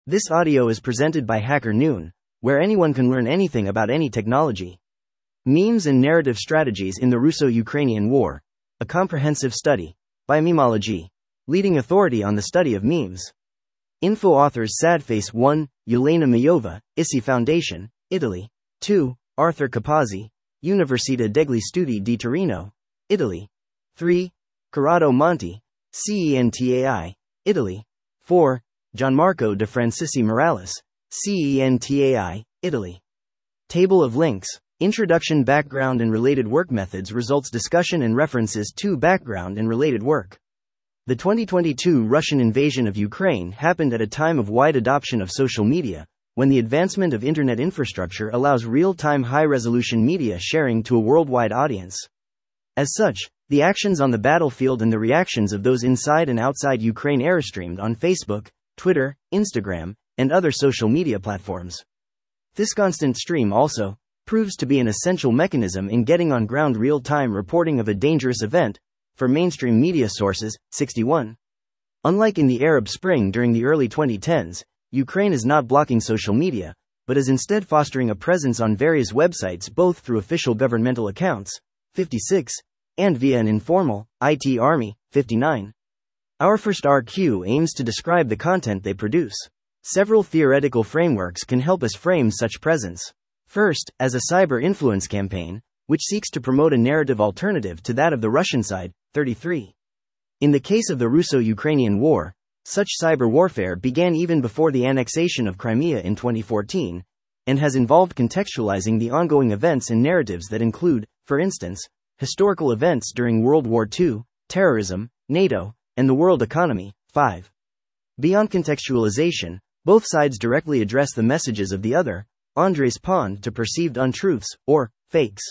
This audio is presented by Hacker Noon, where anyone can learn anything about any technology. Memes and Narrative Strategies in the Russo-Ukrainian War, a comprehensive study, by Memology, leading authority on the study of memes. Info authors Sadface 1, Yelena Mayova, ISI Foundation, Italy. 2, Arthur Capazzi, Università degli Studi di Torino, Italy. 3, Corrado Monti, CENTAI, Italy. 4, Gianmarco De Francisci Morales, CENTAI, Italy. Table of links. Introduction, Background and Related Work Methods, Results, Discussion and References to Background and Related Work. The 2022 Russian invasion of Ukraine happened at a time of wide adoption of social media, when the advancement of internet infrastructure allows real-time high-resolution media sharing to a worldwide audience. As such, the actions on the battlefield and the reactions of those inside and outside Ukraine airstreamed on Facebook, Twitter, Instagram, and other social media platforms. This constant stream also proves to be an essential mechanism in getting on-ground real-time reporting of a dangerous event for mainstream media sources. 61. Unlike in the Arab Spring during the early 2010s, Ukraine is not blocking social media, but is instead fostering a presence on various websites both through official governmental accounts, 56, and via an informal, IT army, 59. Our first RQ aims to describe the content they produce. Several theoretical frameworks can help us frame such presence. First, as a cyber influence campaign, which seeks to promote a narrative alternative to that of the Russian side, 33. In the case of the Russo-Ukrainian War, such cyber warfare began even before the annexation of Crimea in 2014, and has involved contextualizing the ongoing events and narratives that include, for instance, historical events during World War II, terrorism, NATO, and the world economy. 5. Beyond contextualization, both sides directly address the messages of the other, Andres Pond, to perceived untruths, or fakes.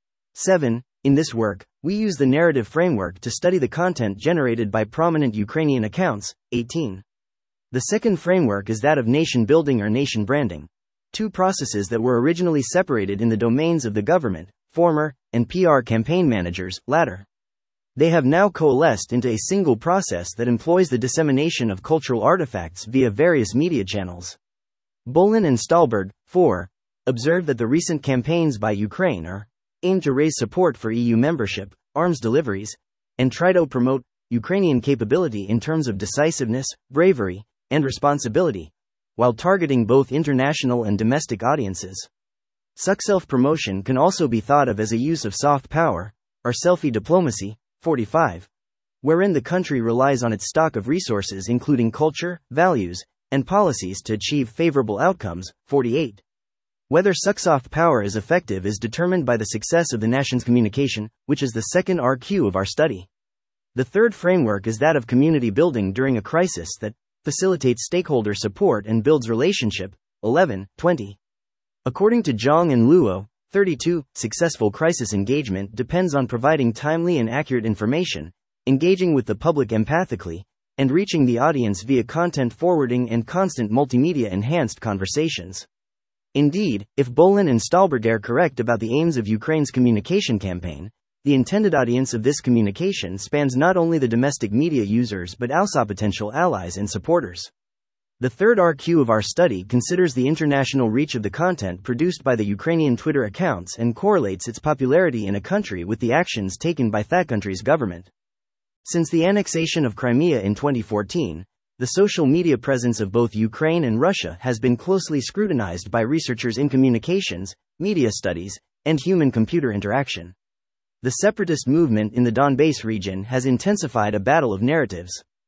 7. In this work, we use the narrative framework to study the content generated by prominent Ukrainian accounts. 18. The second framework is that of nation building or nation branding, two processes that were originally separated in the domains of the government, former, and PR campaign managers, latter. They have now coalesced into a single process that employs the dissemination of cultural artifacts via various media channels. Bolin and Stahlberg, 4, observed that the recent campaigns by Ukraine are aimed to raise support for EU membership, arms deliveries, and try to promote Ukrainian capability in terms of decisiveness, bravery, and responsibility, while targeting both international and domestic audiences. Such self-promotion can also be thought of as a use of soft power, or selfie diplomacy, 45, wherein the country relies on its stock of resources including culture, values, and policies to achieve favorable outcomes. 48. Whether such soft power is effective is determined by the success of the nation's communication, which is the second RQ of our study. The third framework is that of community building during a crisis that facilitates stakeholder support and builds relationship. 11. 20. According to Zhang and Luo, 32, successful crisis engagement depends on providing timely and accurate information, engaging with the public empathically, and reaching the audience via content forwarding and constant multimedia-enhanced conversations. Indeed, if Bolin and Stahlberg are correct about the aims of Ukraine's communication campaign, the intended audience of this communication spans not only the domestic media users but also potential allies and supporters. The third RQ of our study considers the international reach of the content produced by the Ukrainian Twitter accounts and correlates its popularity in a country with the actions taken by that country's government. Since the annexation of Crimea in 2014, the social media presence of both Ukraine and Russia has been closely scrutinized by researchers in communications, media studies, and human-computer interaction. The separatist movement in the Donbass region has intensified a battle of narratives.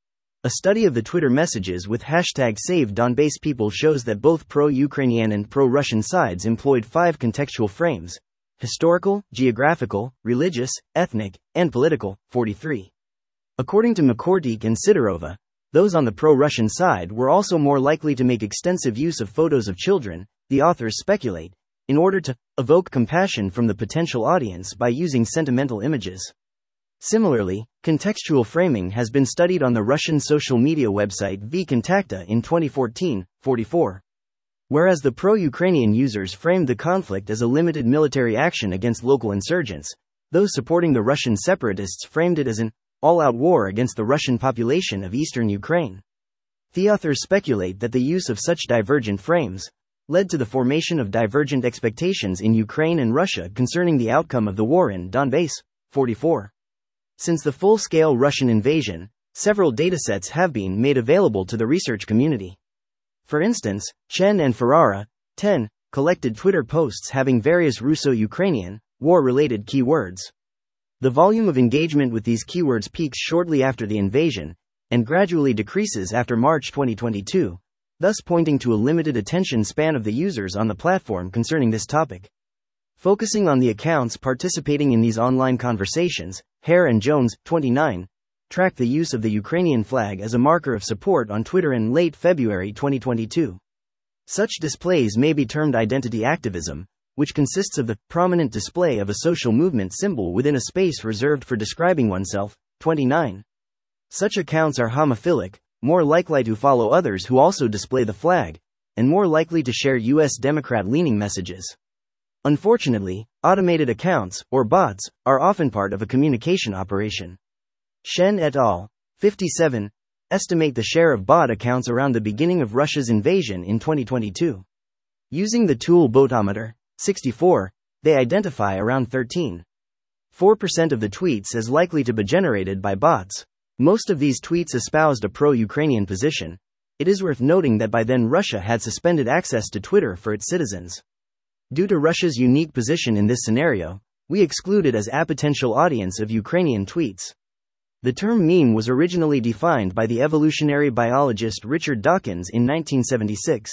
A study of the Twitter messages with hashtag #SaveDonbassPeople shows that both pro-Ukrainian and pro-Russian sides employed 5 contextual frames: historical, geographical, religious, ethnic, and political. 43. According to McCordyk and Sidorova, those on the pro-Russian side were also more likely to make extensive use of photos of children, the authors speculate, in order to evoke compassion from the potential audience by using sentimental images. Similarly, contextual framing has been studied on the Russian social media website vKontakte in 2014, 44. Whereas the pro-Ukrainian users framed the conflict as a limited military action against local insurgents, those supporting the Russian separatists framed it as an all-out war against the Russian population of eastern Ukraine. The authors speculate that the use of such divergent frames led to the formation of divergent expectations in Ukraine and Russia concerning the outcome of the war in Donbass. 44. Since the full-scale Russian invasion, several datasets have been made available to the research community. For instance, Chen and Ferrara, 10, collected Twitter posts having various Russo-Ukrainian, war-related keywords. The volume of engagement with these keywords peaks shortly after the invasion, and gradually decreases after March 2022, thus pointing to a limited attention span of the users on the platform concerning this topic. Focusing on the accounts participating in these online conversations, Hare and Jones, 29, tracked the use of the Ukrainian flag as a marker of support on Twitter in late February 2022. Such displays may be termed identity activism, which consists of the prominent display of a social movement symbol within a space reserved for describing oneself. 29. Such accounts are homophilic, more likely to follow others who also display the flag, and more likely to share U.S. Democrat-leaning messages. Unfortunately, automated accounts, or bots, are often part of a communication operation. Shen et al. 57 estimate the share of bot accounts around the beginning of Russia's invasion in 2022. Using the tool Botometer, 64, they identify around 13.4% of the tweets as likely to be generated by bots. Most of these tweets espoused a pro-Ukrainian position. It is worth noting that by then Russia had suspended access to Twitter for its citizens. Due to Russia's unique position in this scenario, we excluded as a potential audience of Ukrainian tweets. The term meme was originally defined by the evolutionary biologist Richard Dawkins in 1976.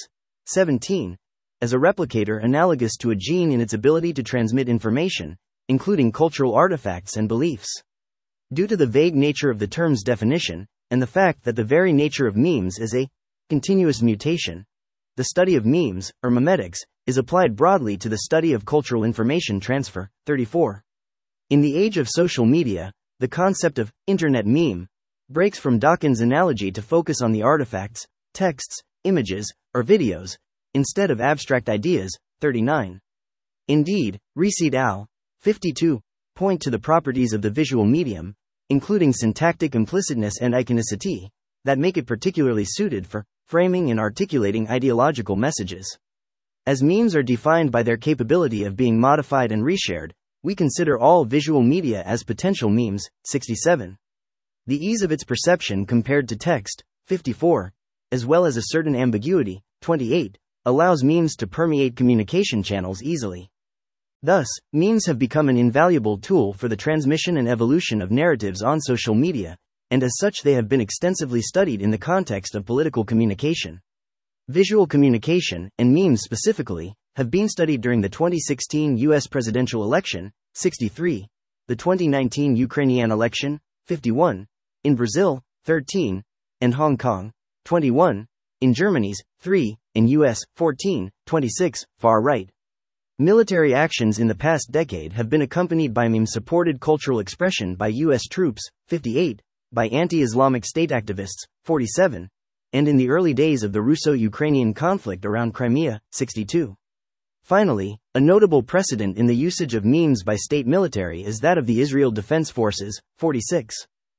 17. As a replicator analogous to a gene in its ability to transmit information, including cultural artifacts and beliefs. Due to the vague nature of the term's definition, and the fact that the very nature of memes is a continuous mutation, the study of memes, or memetics, is applied broadly to the study of cultural information transfer. 34. In the age of social media, the concept of internet meme breaks from Dawkins' analogy to focus on the artifacts, texts, images, or videos, instead of abstract ideas. 39. Indeed, Reese et al. 52 point to the properties of the visual medium, including syntactic implicitness and iconicity, that make it particularly suited for framing and articulating ideological messages. As memes are defined by their capability of being modified and reshared, we consider all visual media as potential memes. 67. The ease of its perception compared to text, 54, as well as a certain ambiguity, 28, allows memes to permeate communication channels easily. Thus, memes have become an invaluable tool for the transmission and evolution of narratives on social media, and as such they have been extensively studied in the context of political communication. Visual communication, and memes specifically, have been studied during the 2016 U.S. presidential election, 63, the 2019 Ukrainian election, 51, in Brazil, 13, and Hong Kong, 21, in Germany's, 3, in U.S., 14, 26, far right. Military actions in the past decade have been accompanied by meme-supported cultural expression by U.S. troops, 58, by anti-Islamic State activists, 47, and in the early days of the Russo-Ukrainian conflict around Crimea, 62. Finally, a notable precedent in the usage of memes by state military is that of the Israel Defense Forces, 46.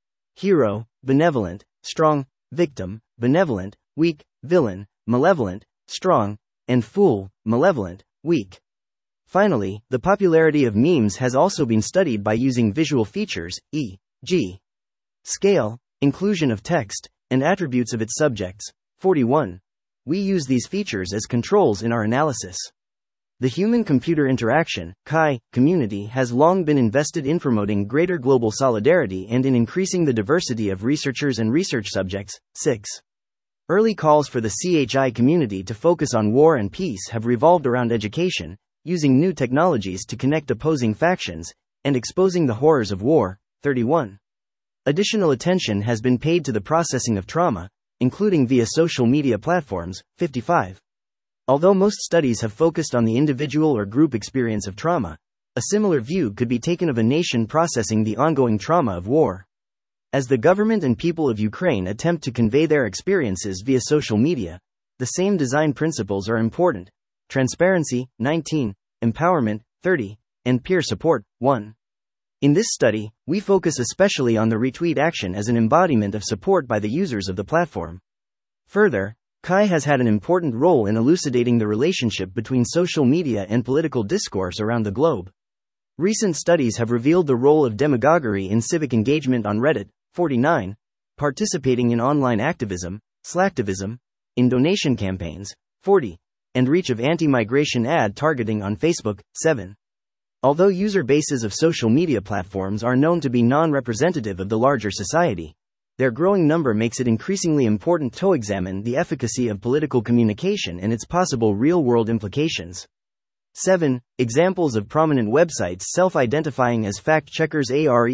Hero, benevolent, strong, victim, benevolent, weak, villain, malevolent, strong, and fool, malevolent, weak. Finally, the popularity of memes has also been studied by using visual features, e.g., scale, inclusion of text, and attributes of its subjects. 41. We use these features as controls in our analysis. The human-computer interaction (CHI) community has long been invested in promoting greater global solidarity and in increasing the diversity of researchers and research subjects. 6. Early calls for the CHI community to focus on war and peace have revolved around education, using new technologies to connect opposing factions, and exposing the horrors of war. 31. Additional attention has been paid to the processing of trauma, including via social media platforms. 55. Although most studies have focused on the individual or group experience of trauma, a similar view could be taken of a nation processing the ongoing trauma of war. As the government and people of Ukraine attempt to convey their experiences via social media, the same design principles are important: transparency, 19, empowerment, 30, and peer support, 1. In this study, we focus especially on the retweet action as an embodiment of support by the users of the platform. Further, Kai has had an important role in elucidating the relationship between social media and political discourse around the globe. Recent studies have revealed the role of demagoguery in civic engagement on Reddit, 49, participating in online activism, slacktivism, in donation campaigns, 40, and reach of anti-migration ad targeting on Facebook, 7. Although user bases of social media platforms are known to be non-representative of the larger society, their growing number makes it increasingly important to examine the efficacy of political communication and its possible real-world implications. 7. Examples of prominent websites self-identifying as fact-checkers are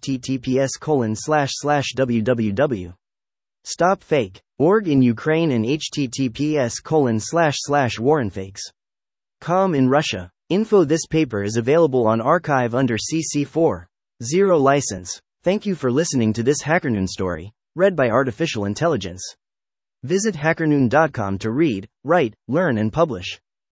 https://www.stopfake.org in Ukraine and https://warrenfakes.com in Russia. Info. This paper is available on arXiv under CC 4.0 license. Thank you for listening to this HackerNoon story, read by Artificial Intelligence. Visit hackernoon.com to read, write, learn and publish.